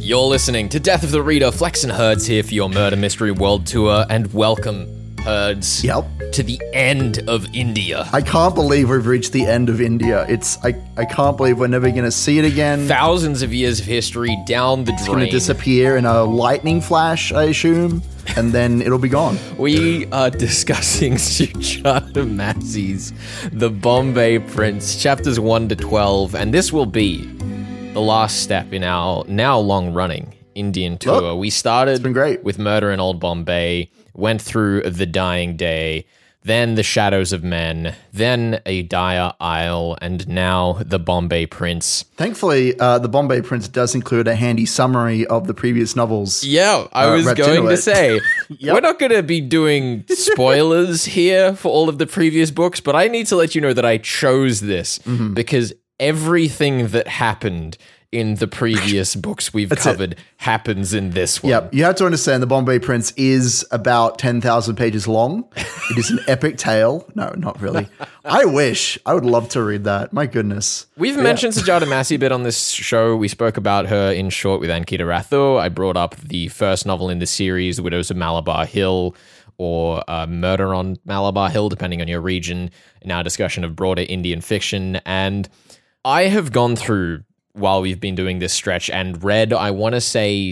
You're listening to Death of the Reader. Flex and Herds here for your Murder Mystery World Tour, and welcome, Herds, to the end of India. I can't believe we've reached the end of India. I can't believe we're never going to see it again. Thousands of years of history down the drain. It's going to disappear in a lightning flash, I assume, and then it'll be gone. We are discussing Sujata Massey's The Bombay Prince, chapters 1 to 12, and this will be the last step in our now long-running Indian tour. We started it's been great. with Murder in Old Bombay, went through The Dying Day, then The Shadows of Men, then A Dire Isle, and now The Bombay Prince. Thankfully, The Bombay Prince does include a handy summary of the previous novels. Yeah, I was going to say, Yep. We're not going to be doing spoilers here for all of the previous books, but I need to let you know that I chose this because everything that happened in the previous books we've covered happens in this one. Yep. You have to understand the Bombay Prince is about 10,000 pages long. It is an epic tale. No, not really. I wish. I would love to read that. My goodness. We've mentioned Sujata Massey a bit on this show. We spoke about her in short with Ankita Rathore. I brought up the first novel in the series, The Widows of Malabar Hill, or Murder on Malabar Hill, depending on your region, in our discussion of broader Indian fiction. And I have gone through, while we've been doing this stretch, and read, I want to say,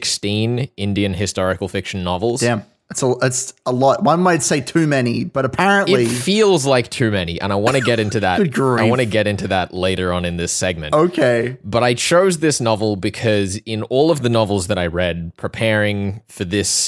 16 Indian historical fiction novels. Damn. It's a lot. One might say too many, but apparently It feels like too many, and I want to get into that. Good grief. I want to get into that later on in this segment. Okay. But I chose this novel because in all of the novels that I read preparing for this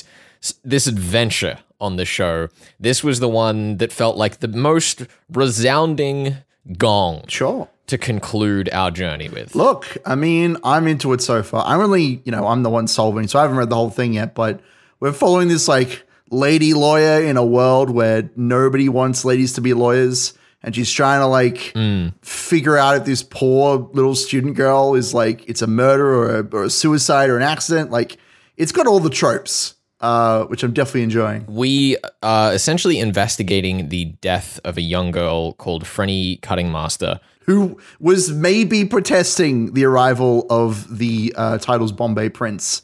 adventure on the show, this was the one that felt like the most resounding gong Sure. to conclude our journey with. Look, I mean, I'm into it so far. I'm the one solving, so I haven't read the whole thing yet, but we're following this like lady lawyer in a world where nobody wants ladies to be lawyers, and she's trying to figure out if this poor little student girl is like, it's a murder or a suicide or an accident. Like, it's got all the tropes, which I'm definitely enjoying. We are essentially investigating the death of a young girl called Frenny Cuttingmaster, Who was maybe protesting the arrival of the title's Bombay Prince,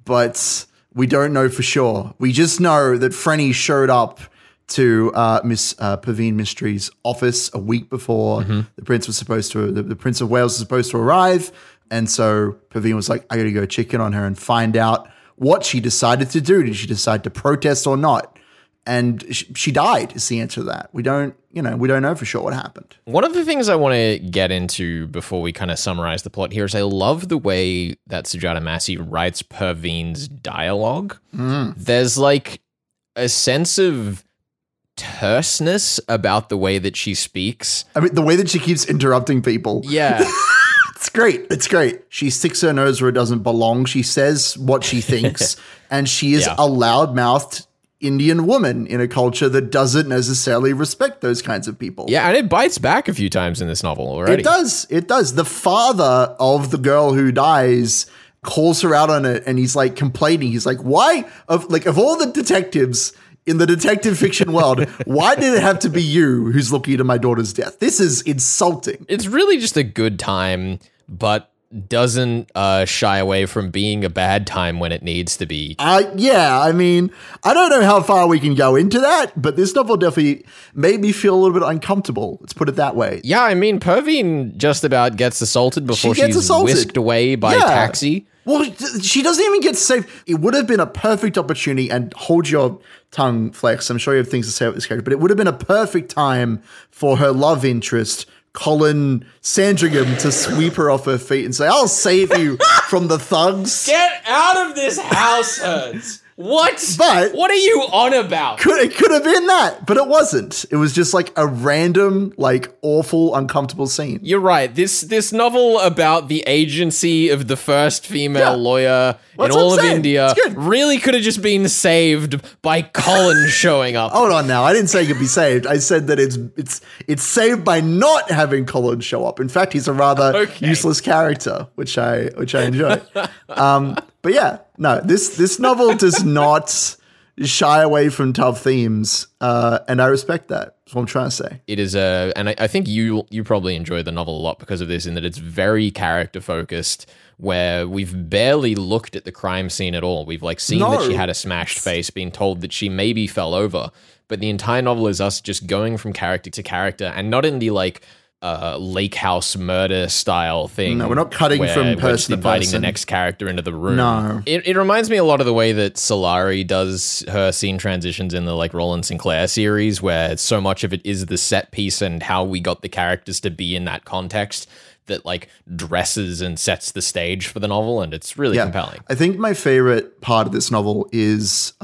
but we don't know for sure. We just know that Frenny showed up to Miss Paveen Mystery's office a week before the Prince was supposed to, the Prince of Wales was supposed to arrive, and so Paveen was like, I gotta go check in on her and find out what she decided to do. Did she decide to protest or not? And she died is the answer to that. We don't know for sure what happened. One of the things I want to get into before we kind of summarize the plot here is I love the way that Sujata Massey writes Paveen's dialogue. There's like a sense of terseness about the way that she speaks. I mean, the way that she keeps interrupting people. Yeah. It's great. It's great. She sticks her nose where it doesn't belong. She says what she thinks, and she is a loud-mouthed Indian woman in a culture that doesn't necessarily respect those kinds of people. Yeah, and it bites back a few times in this novel already. It does. It does. The father of the girl who dies calls her out on it, and he's like complaining. He's like, why? Of all the detectives in the detective fiction world, why did it have to be you who's looking into my daughter's death? This is insulting. It's really just a good time, but doesn't shy away from being a bad time when it needs to be. Yeah, I mean, I don't know how far we can go into that, but this novel definitely made me feel a little bit uncomfortable. Let's put it that way. Yeah, I mean, Paveen just about gets assaulted before she's whisked away by taxi. Well, she doesn't even get saved. It would have been a perfect opportunity, and hold your tongue, Flex. I'm sure you have things to say about this character, but it would have been a perfect time for her love interest, Colin Sandringham, to sweep her off her feet and say, I'll save you from the thugs. Get out of this house, Herds. What? But what are you on about? It could have been that, but it wasn't. It was just like a random, like awful, uncomfortable scene. You're right. This novel about the agency of the first female lawyer in all of India really could have just been saved by Colin showing up. Hold on now. I didn't say it could be saved. I said that it's saved by not having Colin show up. In fact, he's a rather useless character, which I enjoy. But yeah, no, this novel does not shy away from tough themes, and I respect that. That's what I'm trying to say. It is and I think you probably enjoy the novel a lot because of this, in that it's very character focused, where we've barely looked at the crime scene at all. We've like seen that she had a smashed face, been told that she maybe fell over, but the entire novel is us just going from character to character, and not in the like lake house murder style thing. No, we're not cutting from person to inviting person. the next character into the room. No. It reminds me a lot of the way that Solari does her scene transitions in the like Roland Sinclair series, where so much of it is the set piece and how we got the characters to be in that context that like dresses and sets the stage for the novel, and it's really compelling. I think my favorite part of this novel is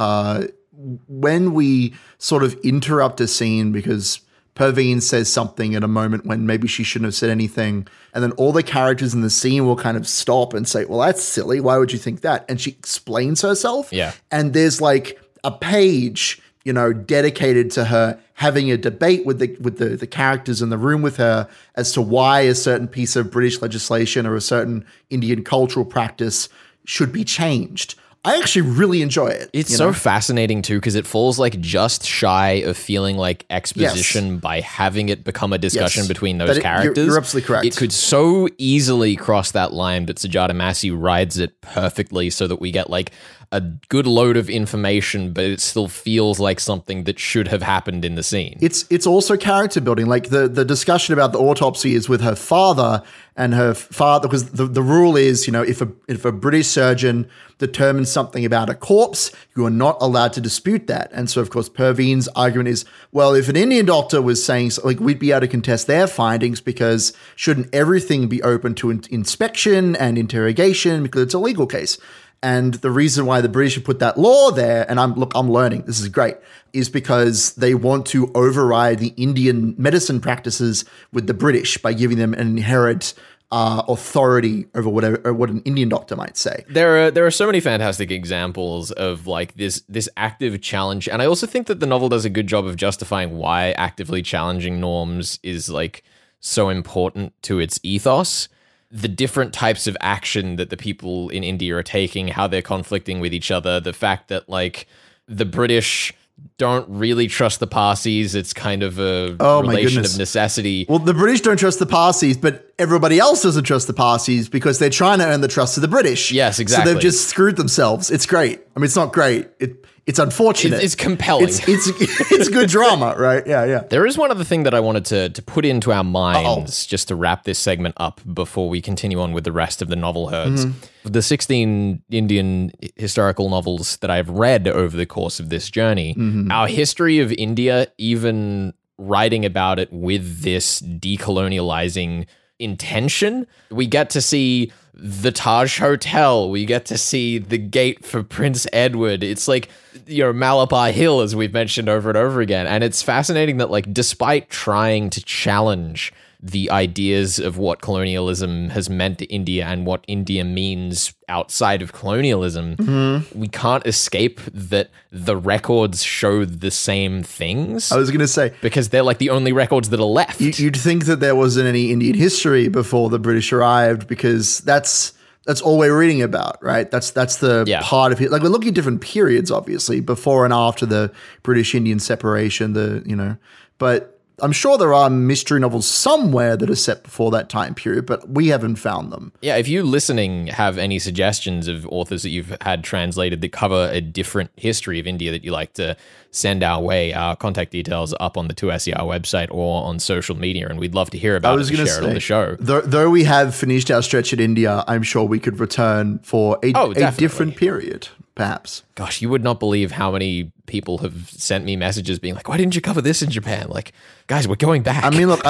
when we sort of interrupt a scene because Perveen says something at a moment when maybe she shouldn't have said anything. And then all the characters in the scene will kind of stop and say, well, that's silly. Why would you think that? And she explains herself. Yeah. And there's like a page, dedicated to her having a debate with the characters in the room with her as to why a certain piece of British legislation or a certain Indian cultural practice should be changed. I actually really enjoy it. It's so fascinating too, because it falls like just shy of feeling like exposition by having it become a discussion between those characters. You're absolutely correct. It could so easily cross that line, but Sujata Massey rides it perfectly so that we get like a good load of information, but it still feels like something that should have happened in the scene. It's also character building. Like the discussion about the autopsy is with her father, and her father, because the rule is, if a British surgeon determines something about a corpse, you are not allowed to dispute that. And so, of course, Perveen's argument is, well, if an Indian doctor was saying, like, we'd be able to contest their findings because shouldn't everything be open to inspection and interrogation because it's a legal case? And the reason why the British have put that law there, and I'm learning, this is great, is because they want to override the Indian medicine practices with the British by giving them an inherent authority over what an Indian doctor might say. There are so many fantastic examples of like this active challenge, and I also think that the novel does a good job of justifying why actively challenging norms is like so important to its ethos. The different types of action that the people in India are taking, how they're conflicting with each other, the fact that like the British don't really trust the Parsis. It's kind of a relation of necessity. Well, the British don't trust the Parsis, but everybody else doesn't trust the Parsis because they're trying to earn the trust of the British. Yes, exactly. So they've just screwed themselves. It's great. I mean, it's not great. It's unfortunate. It's compelling. It's good drama, right? Yeah. There is one other thing that I wanted to put into our minds just to wrap this segment up before we continue on with the rest of the novel herds. Mm-hmm. The 16 Indian historical novels that I've read over the course of this journey, our history of India, even writing about it with this decolonializing intention, we get to see the Taj Hotel, we get to see the gate for Prince Edward. It's like, Malabar Hill, as we've mentioned over and over again. And it's fascinating that, like, despite trying to challenge the ideas of what colonialism has meant to India and what India means outside of colonialism, we can't escape that the records show the same things. I was going to say, because they're like the only records that are left. You'd think that there wasn't any Indian history before the British arrived, because that's all we're reading about, right? That's the part of it. Like, we're looking at different periods, obviously, before and after the British-Indian separation, but I'm sure there are mystery novels somewhere that are set before that time period, but we haven't found them. Yeah, if you listening have any suggestions of authors that you've had translated that cover a different history of India that you like to send our way, our contact details are up on the 2SER website or on social media, and we'd love to hear about it and share it on the show. Though we have finished our stretch at India, I'm sure we could return for a different period, perhaps. Gosh, you would not believe how many people have sent me messages being like, why didn't you cover this in Japan? Like, guys, we're going back. I mean, look,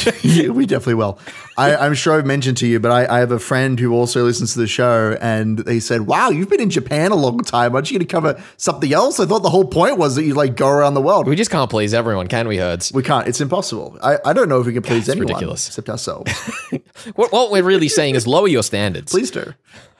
we definitely will. I'm sure I've mentioned to you, but I have a friend who also listens to the show, and they said, wow, you've been in Japan a long time. Aren't you going to cover something else? I thought the whole point was that you like go around the world. We just can't please everyone, can we, Herds? We can't. It's impossible. I don't know if we can please anyone. Ridiculous. Except ourselves. What we're really saying is lower your standards. Please do.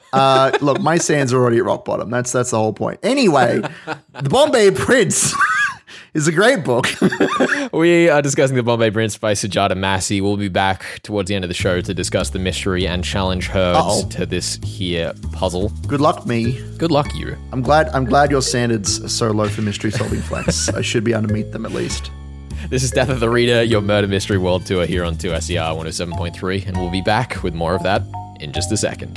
Look, my stands are already at rock bottom. That's the whole point. Anyway, the Bombay Prince is a great book. We are discussing The Bombay Prince by Sujata Massey. We'll be back towards the end of the show to discuss the mystery and challenge Herds to this here puzzle. Good luck, me. Good luck, you. I'm glad your standards are so low for mystery solving, Flex. I should be able to meet them at least. This is Death of the Reader, your murder mystery world tour here on 2SER 107.3, and we'll be back with more of that in just a second.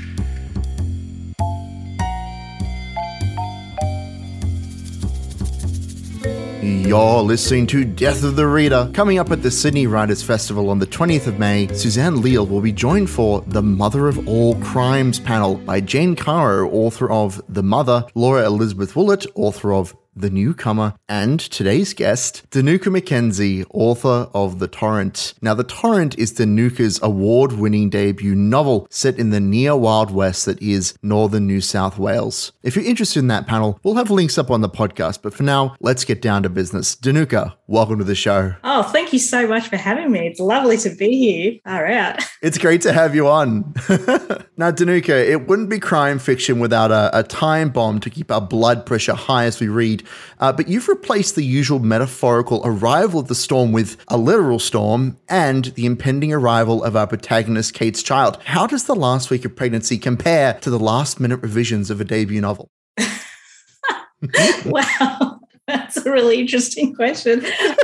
You're listening to Death of the Reader. Coming up at the Sydney Writers' Festival on the 20th of May, Suzanne Leal will be joined for the Mother of All Crimes panel by Jane Caro, author of The Mother, Laura Elizabeth Willett, author of The Newcomer, and today's guest, Danuka McKenzie, author of The Torrent. Now, The Torrent is Danuka's award-winning debut novel set in the near Wild West that is northern New South Wales. If you're interested in that panel, we'll have links up on the podcast, but for now, let's get down to business. Danuka, welcome to the show. Oh, thank you so much for having me. It's lovely to be here. All right. It's great to have you on. Now, Danuka, it wouldn't be crime fiction without a time bomb to keep our blood pressure high as we read. But you've replaced the usual metaphorical arrival of the storm with a literal storm and the impending arrival of our protagonist, Kate's child. How does the last week of pregnancy compare to the last-minute revisions of a debut novel? Wow. That's a really interesting question.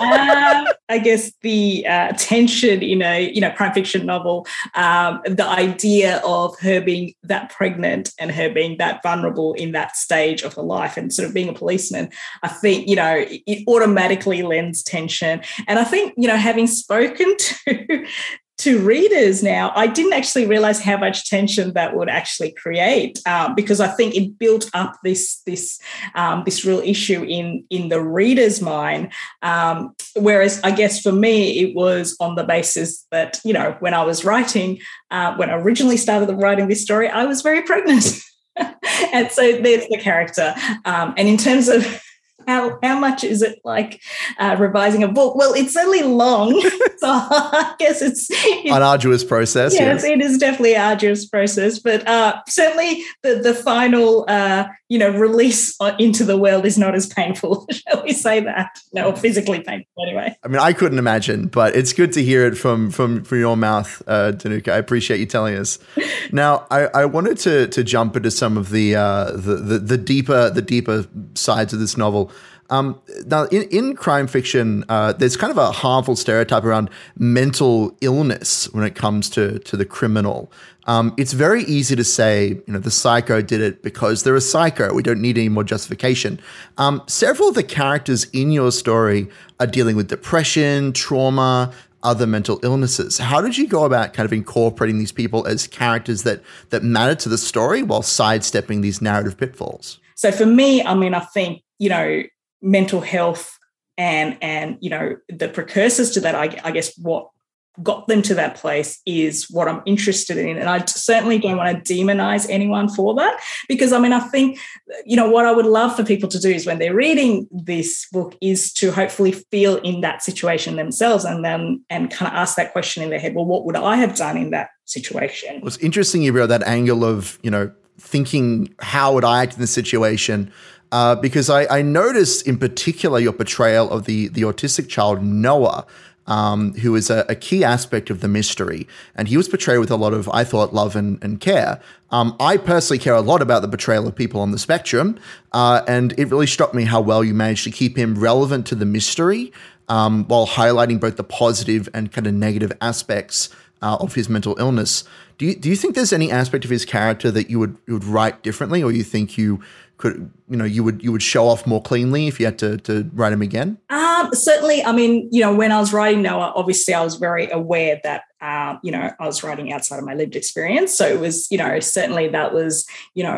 I guess the tension in a crime fiction novel, the idea of her being that pregnant and her being that vulnerable in that stage of her life and sort of being a policeman, I think, it automatically lends tension. And I think, having spoken to readers now, I didn't actually realize how much tension that would actually create, because I think it built up this real issue in the reader's mind. Whereas I guess for me, it was on the basis that, when I was writing, when I originally started writing this story, I was very pregnant. And so there's the character. And in terms of how much is it like revising a book? Well, it's only long, so I guess it's an arduous process. Yes, it is definitely an arduous process, but certainly the final release into the world is not as painful, shall we say that? No, physically painful anyway. I mean, I couldn't imagine, but it's good to hear it from your mouth, Danuka. I appreciate you telling us. Now, I wanted to jump into some of the deeper sides of this novel. Now, in crime fiction, there's kind of a harmful stereotype around mental illness when it comes to the criminal. It's very easy to say, the psycho did it because they're a psycho. We don't need any more justification. Several of the characters in your story are dealing with depression, trauma, other mental illnesses. How did you go about kind of incorporating these people as characters that matter to the story while sidestepping these narrative pitfalls? So for me, I think, mental health and the precursors to that, I guess what got them to that place is what I'm interested in. And I certainly don't want to demonize anyone for that, because I think, what I would love for people to do is when they're reading this book is to hopefully feel in that situation themselves and kind of ask that question in their head, well, what would I have done in that situation? Well, it's interesting you brought that angle of, thinking, how would I act in this situation? Because I noticed in particular your portrayal of the autistic child, Noah, who is a key aspect of the mystery. And he was portrayed with a lot of, I thought, love and care. I personally care a lot about the portrayal of people on the spectrum. And it really struck me how well you managed to keep him relevant to the mystery while highlighting both the positive and kind of negative aspects of his mental illness. Do you think there's any aspect of his character that you would write differently, or you think you could, you would show off more cleanly if you had to write him again? Certainly. When I was writing Noah, obviously I was very aware that, I was writing outside of my lived experience. So it was, certainly that was,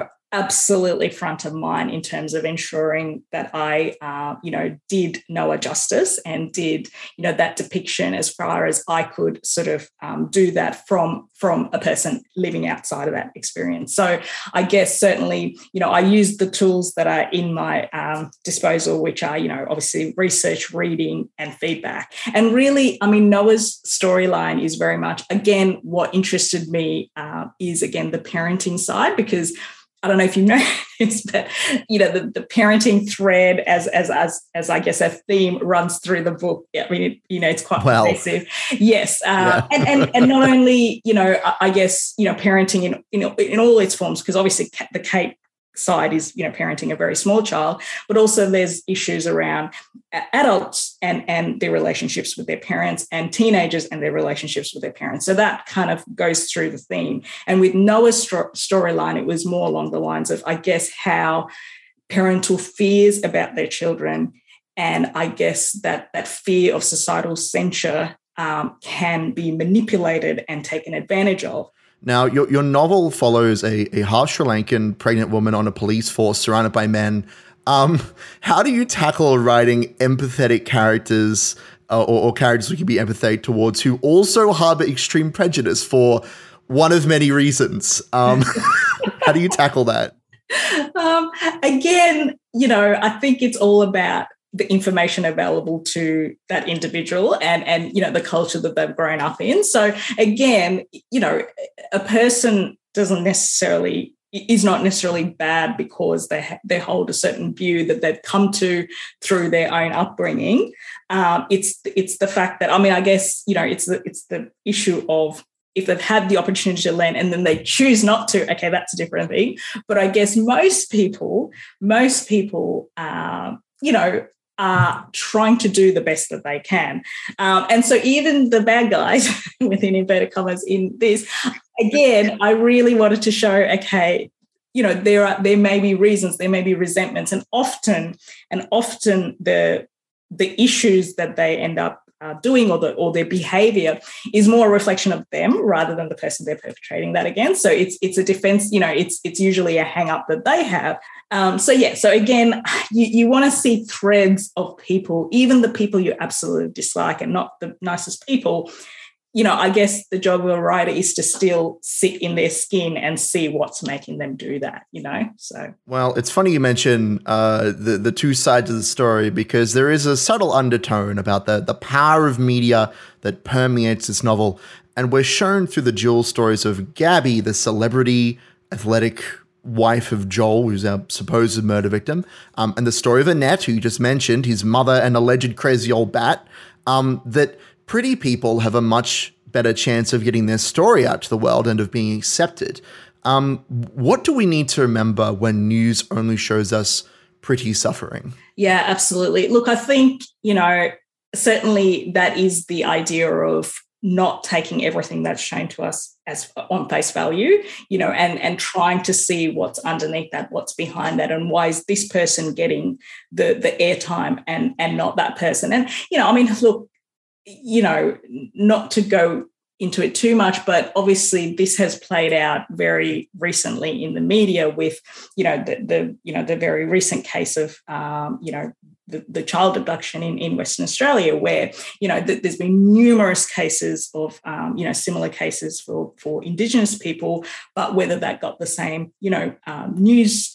absolutely front of mind in terms of ensuring that I, did Noah justice and did, that depiction as far as I could sort of do that from a person living outside of that experience. So I guess certainly, I used the tools that are in my disposal, which are, obviously research, reading, and feedback. And really, Noah's storyline is very much, again, what interested me is, again, the parenting side, because I don't know if you know this, but the parenting thread as I guess a theme runs through the book. I mean, it's quite pervasive. Yes, and not only I guess parenting in all its forms, because obviously the Kate side is parenting a very small child, but also there's issues around adults and their relationships with their parents, and teenagers and their relationships with their parents. So that kind of goes through the theme. And with Noah's storyline, it was more along the lines of, I guess, how parental fears about their children, and I guess that fear of societal censure can be manipulated and taken advantage of. Now, your novel follows a half Sri Lankan pregnant woman on a police force surrounded by men. How do you tackle writing empathetic characters or characters we can be empathetic towards who also harbor extreme prejudice for one of many reasons? How do you tackle that? Again, I think it's all about the information available to that individual and the culture that they've grown up in. So again, a person is not necessarily bad because they hold a certain view that they've come to through their own upbringing. It's the fact that, I guess, it's the issue of, if they've had the opportunity to learn and then they choose not to, okay, that's a different thing. But I guess most people, are trying to do the best that they can. And so even the bad guys, within inverted commas, in this, again, I really wanted to show, okay, there may be reasons, there may be resentments, and often the issues that they end up doing or their behavior is more a reflection of them rather than the person they're perpetrating that against. So it's a defense, it's usually a hang up that they have. So again, you want to see threads of people, even the people you absolutely dislike and not the nicest people. I guess the job of a writer is to still sit in their skin and see what's making them do that, so. Well, it's funny you mention the two sides of the story, because there is a subtle undertone about the power of media that permeates this novel. And we're shown through the dual stories of Gabby, the celebrity athletic wife of Joel, who's our supposed murder victim, and the story of Annette, who you just mentioned, his mother, an alleged crazy old bat, that pretty people have a much better chance of getting their story out to the world and of being accepted. What do we need to remember when news only shows us pretty suffering? Yeah, absolutely. Look, I think, certainly that is the idea of not taking everything that's shown to us as on face value, and trying to see what's underneath that, what's behind that, and why is this person getting the airtime and not that person. And, look, not to go into it too much, but obviously this has played out very recently in the media with, the very recent case of, the child abduction in Western Australia, where, there's been numerous cases of, similar cases for Indigenous people, but whether that got the same, news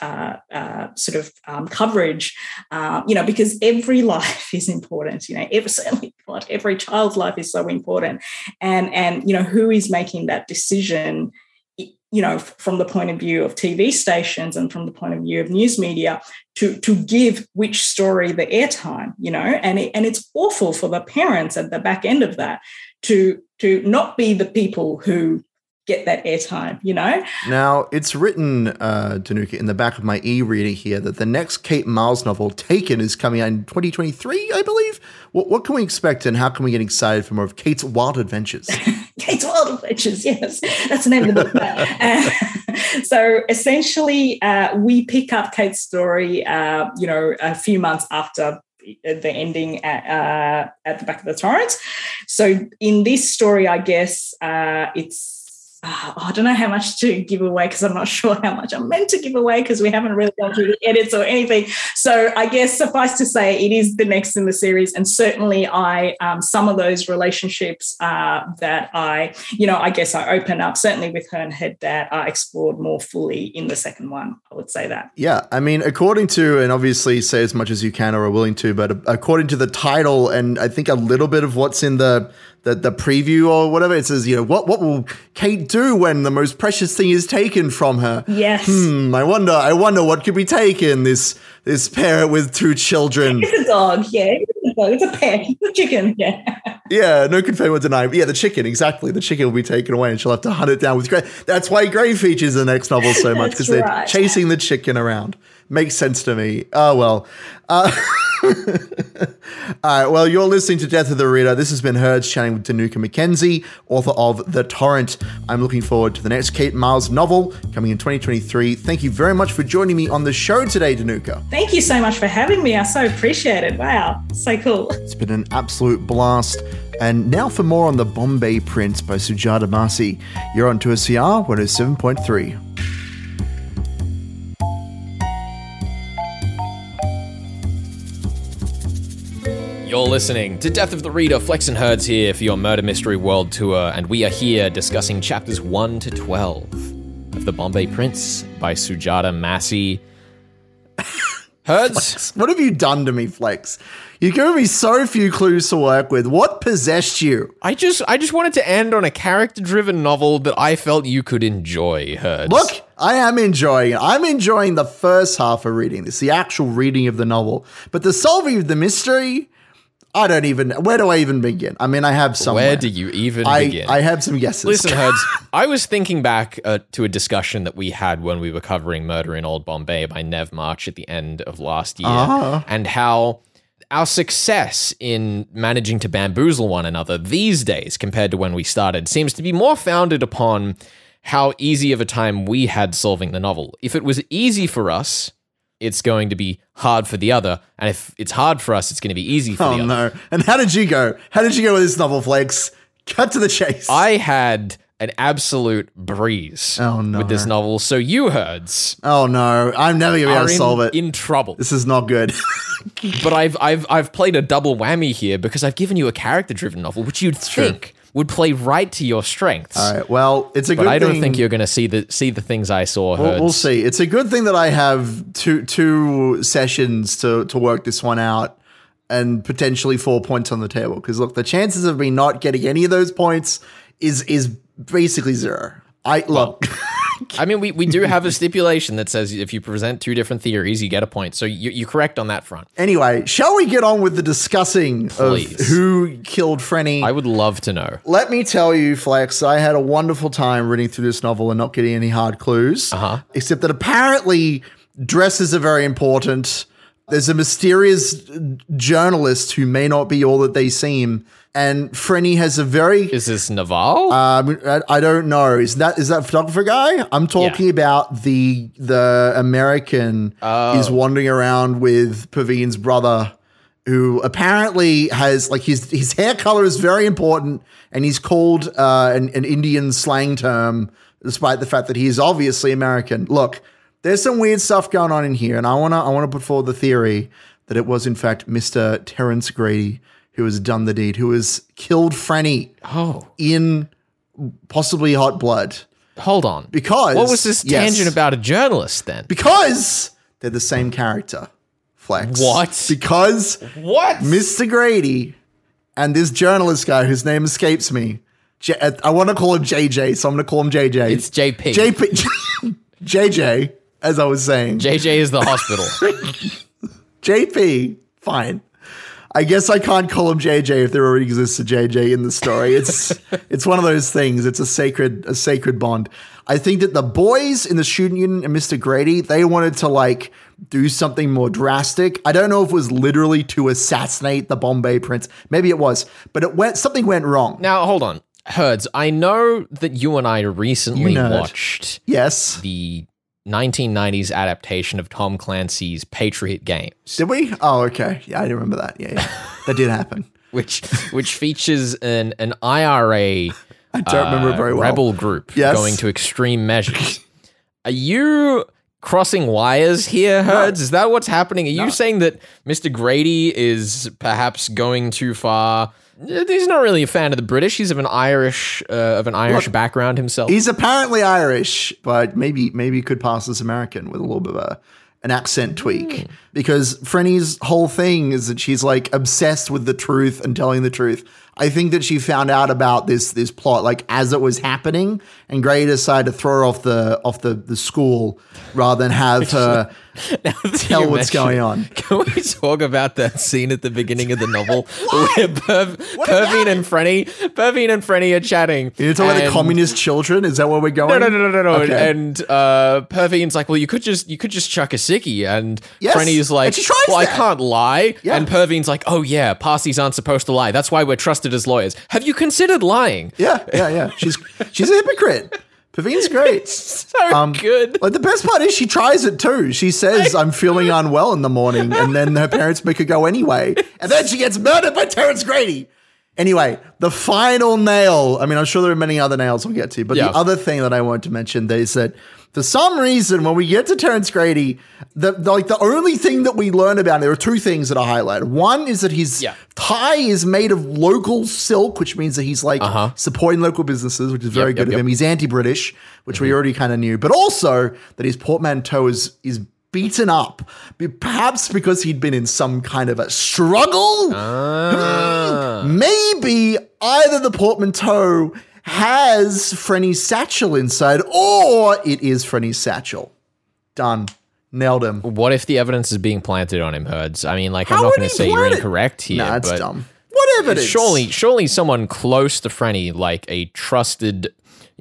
coverage, because every life is important, certainly every child's life is so important. And who is making that decision, from the point of view of TV stations and from the point of view of news media, to give which story the airtime, and it's awful for the parents at the back end of that to not be the people who get that airtime, Now, it's written, Danuka, in the back of my e-reader here that the next Kate Miles novel, Taken, is coming out in 2023, I believe. What can we expect, and how can we get excited for more of Kate's Wild Adventures? Kate's Wild Adventures, yes. That's the name of the book. So essentially, we pick up Kate's story, a few months after the ending at the back of the Torrens. So in this story, I guess it's, I don't know how much to give away, because I'm not sure how much I'm meant to give away, because we haven't really gone through the edits or anything. So I guess suffice to say, it is the next in the series, and certainly some of those relationships that I guess I open up, certainly with her and her dad, are explored more fully in the second one. I would say that. Yeah, according to, and obviously say as much as you can or are willing to, but according to the title and I think a little bit of what's in the the preview or whatever. It says, what will Kate do when the most precious thing is taken from her? Yes. I wonder what could be taken. This parent with 2 children. It's a dog, yeah. It's a pet. It's a chicken, yeah. Yeah, no confirming or denying. Yeah, the chicken, exactly. The chicken will be taken away and she'll have to hunt it down with Gray. That's why Gray features in the next novel so much, because they're chasing the chicken around. Makes sense to me. Oh, well. All right, well, you're listening to Death of the Reader. This has been Herds chatting with Danuka Mackenzie, author of The Torrent. I'm looking forward to the next Kate Miles novel coming in 2023. Thank you very much for joining me on the show today, Danuka. Thank you so much for having me. I so appreciate it. Wow, so cool. It's been an absolute blast. And now for more on The Bombay Prince by Sujata Massey. You're on 2SCR 107.3. You're listening to Death of the Reader. Flex and Herds here for your Murder Mystery World Tour, and we are here discussing chapters 1 to 12 of The Bombay Prince by Sujata Massey. Herds? Flex, what have you done to me, Flex? You've given me so few clues to work with. What possessed you? I just wanted to end on a character-driven novel that I felt you could enjoy, Herds. Look, I am enjoying it. I'm enjoying the first half of reading this, the actual reading of the novel. But the solving of the mystery, where do I even begin? I mean, I have some. Where do you even begin? I have some guesses. Listen, Herds, I was thinking back to a discussion that we had when we were covering Murder in Old Bombay by Nev March at the end of last year, and how our success in managing to bamboozle one another these days compared to when we started seems to be more founded upon how easy of a time we had solving the novel. If it was easy for us, it's going to be hard for the other. And if it's hard for us, it's going to be easy for the other. Oh, no. And how did you go? How did you go with this novel, Flex? Cut to the chase. I had an absolute breeze with this novel. So you, Herds. Oh, no. I'm never going to be able to solve it. In trouble. This is not good. But I've played a double whammy here because I've given you a character-driven novel, which you'd think would play right to your strengths. All right. Well, it's a good thing. But I don't think you're going to see the things I saw. We'll see. It's a good thing that I have two sessions to work this one out and potentially 4 points on the table. Because look, the chances of me not getting any of those points is basically zero. I mean, we do have a stipulation that says if you present 2 different theories, you get a point. So you're correct on that front. Anyway, shall we get on with the discussing of who killed Frenny? I would love to know. Let me tell you, Flex, I had a wonderful time reading through this novel and not getting any hard clues. Except that apparently dresses are very important. There's a mysterious journalist who may not be all that they seem. And Frenny has a very... Is this Naval? I don't know. Is that photographer guy? I'm talking about the American is wandering around with Paveen's brother, who apparently has, like, his hair color is very important, and he's called an Indian slang term, despite the fact that he is obviously American. Look, there's some weird stuff going on in here, and I wanna put forward the theory that it was in fact Mr. Terence Grady who has done the deed, who has killed Frenny in possibly hot blood. Hold on. Because... What was this tangent about a journalist then? Because they're the same character, Flex. What? Because... What? Mr. Grady and this journalist guy whose name escapes me. I want to call him JJ, so I'm going to call him JJ. It's JP. JJ, as I was saying. JJ is the hospital. JP, fine. I guess I can't call him JJ if there already exists a JJ in the story. It's one of those things. It's a sacred bond. I think that the boys in the student union and Mr. Grady, they wanted to like do something more drastic. I don't know if it was literally to assassinate the Bombay Prince. Maybe it was, but something went wrong. Now, hold on. Herds, I know that you and I recently watched the 1990s adaptation of Tom Clancy's Patriot Games. Did we? Oh, okay. Yeah, I remember that. Yeah. That did happen. which features an IRA I don't remember it very well. rebel group going to extreme measures. Are you crossing wires here, Herds? No. Is that what's happening? Are you saying that Mr. Grady is perhaps going too far? He's not really a fan of the British. He's of an Irish background himself. He's apparently Irish, but maybe he could pass as American with a little bit of an accent tweak. because Frenny's whole thing is that she's like obsessed with the truth and telling the truth. I think that she found out about this plot like as it was happening, and Grady decided to throw her off the school rather than have her tell what's going on. Can we talk about that scene at the beginning of the novel where Pervine and Frenny are chatting? You're talking about the communist children? Is that where we're going? No. Okay. And Pervine's like, well, you could just chuck a sickie, and Yes. Frenny's like, And she tries well, I that. can't lie. Yeah. And Pervine's like, oh yeah, parsies aren't supposed to lie. That's why we're trusted as lawyers. Have you considered lying? Yeah. She's a hypocrite. Pavine's great. So good. Like the best part is she tries it too. She says, I'm feeling unwell in the morning, and then her parents make her go anyway. And then she gets murdered by Terrence Grady. Anyway, the final nail. I mean, I'm sure there are many other nails we'll get to, but Yeah. the other thing that I wanted to mention is that for some reason, when we get to Terrence Grady, the only thing that we learn about him, there are two things that are highlighted. One is that his tie is made of local silk, which means that he's like supporting local businesses, which is very good of him. He's anti-British, which we already kind of knew, but also that his portmanteau is beaten up, perhaps because he'd been in some kind of a struggle. Maybe either the portmanteau has Frenny's satchel inside, or it is Frenny's satchel. Done. Nailed him. What if the evidence is being planted on him, Herds? I mean, like, How I'm not would going he to say you're plant it? incorrect here. Nah, it's but dumb. What evidence? Surely someone close to Frenny, like a trusted,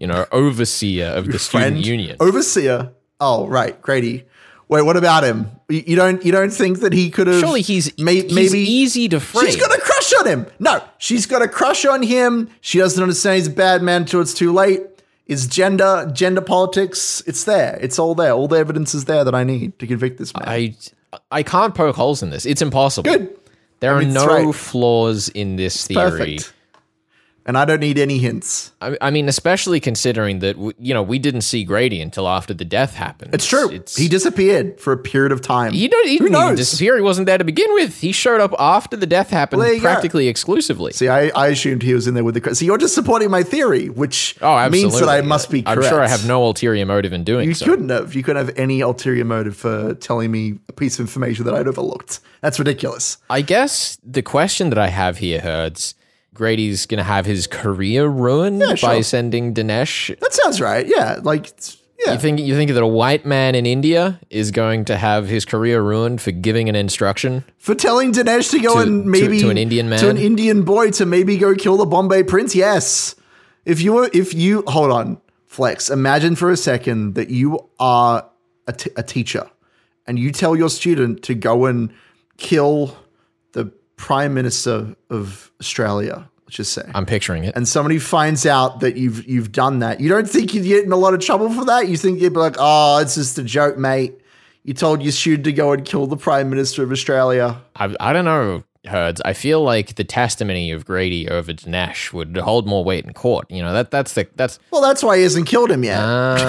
overseer of the student union. Overseer. Oh, right. Grady. Wait, what about him? You don't think that he could have? Surely he's maybe easy to frame. She's got a crush on him. No, she's got a crush on him. She doesn't understand he's a bad man until it's too late. It's gender politics. It's there. It's all there. All the evidence is there that I need to convict this man. I can't poke holes in this. It's impossible. Good. There are it's no right. flaws in this theory. Perfect. And I don't need any hints. I mean, especially considering that we didn't see Grady until after the death happened. It's true. He disappeared for a period of time. He didn't even disappear. He wasn't there to begin with. He showed up after the death happened, Well, there you practically exclusively. See, I assumed he was in there with the. So you're just supporting my theory, which Absolutely. means that I must be correct. I'm sure I have no ulterior motive in doing You so. couldn't have. You couldn't have any ulterior motive for telling me a piece of information that I'd overlooked. That's ridiculous. I guess the question that I have here, Herds, Grady's going to have his career ruined by sending Dinesh. That sounds right. Yeah, You think that a white man in India is going to have his career ruined for giving an instruction? For telling Dinesh to go and maybe to an Indian man? to an Indian boy to maybe go kill the Bombay Prince? Yes. If you hold on, Flex, imagine for a second that you are a teacher and you tell your student to go and kill the Prime Minister of Australia, let's just say. I'm picturing it. And somebody finds out that you've done that. You don't think you'd get in a lot of trouble for that? You think you'd be like, oh, it's just a joke, mate. You told your student to go and kill the Prime Minister of Australia. I don't know, Herds. I feel like the testimony of Grady over Dinesh would hold more weight in court. That's Well, that's why he hasn't killed him yet.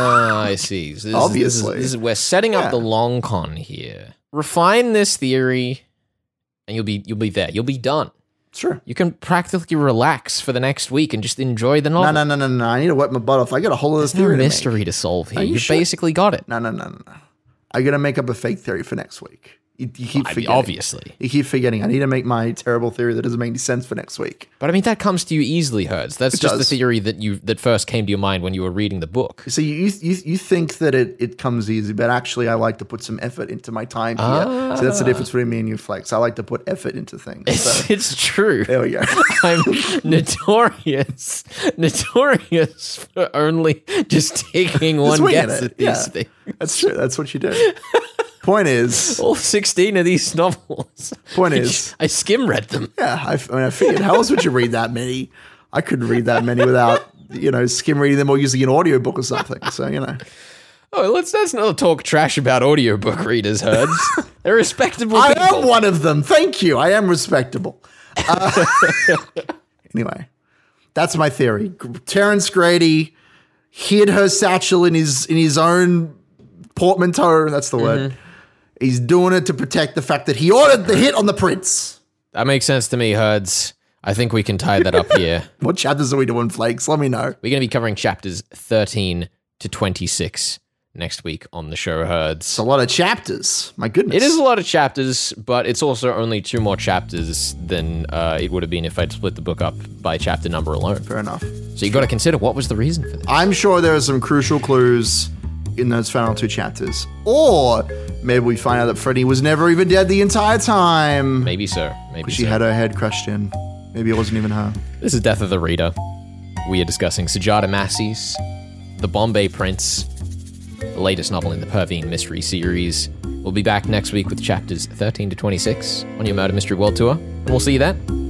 I see. So Obviously. we're setting up the long con here. Refine this theory, and you'll be there. You'll be done. Sure. You can practically relax for the next week and just enjoy the novel. No. I need to wet my butt off. I got a whole other There's no theory to make. mystery to solve here. you You sure? basically got it. No. I got to make up a fake theory for next week. You keep forgetting. Obviously. You keep forgetting. I need to make my terrible theory that doesn't make any sense for next week. But I mean, that comes to you easily, Herds. That's just the does. theory that first came to your mind when you were reading the book. So you think that it comes easy, but actually I like to put some effort into my time here. So that's the difference between me and you, Flex. I like to put effort into things. So It's true. there we go. I'm notorious for only just taking one winging guess it. at these Yeah. things. That's true. That's what you do. Point is, All 16 of these novels. Point is- I skim read them. yeah, I figured, how else would you read that many? I couldn't read that many without, skim reading them or using an audiobook or something. So, Oh, let's not talk trash about audiobook readers, Herds. They're respectable I people. am one of them. Thank you. I am respectable. Anyway, that's my theory. Terrence Grady hid her satchel in his own portmanteau. That's the word. He's doing it to protect the fact that he ordered the hit on the prince. That makes sense to me, Herds. I think we can tie that up here. What chapters are we doing, Flakes? Let me know. We're going to be covering chapters 13 to 26 next week on the Show Herds. It's a lot of chapters. My goodness. It is a lot of chapters, but it's also only 2 more chapters than it would have been if I'd split the book up by chapter number alone. Fair enough. So you got to consider, what was the reason for this? I'm sure there are some crucial clues in those final 2 chapters. Or maybe we find out that Freddy was never even dead the entire time. Maybe so. Maybe She had her head crushed in. Maybe it wasn't even her. This is Death of the Reader. We are discussing Sujata Massey's The Bombay Prince, the latest novel in the Perveen Mystery series. We'll be back next week with chapters 13 to 26 on your Murder Mystery World Tour, and we'll see you then.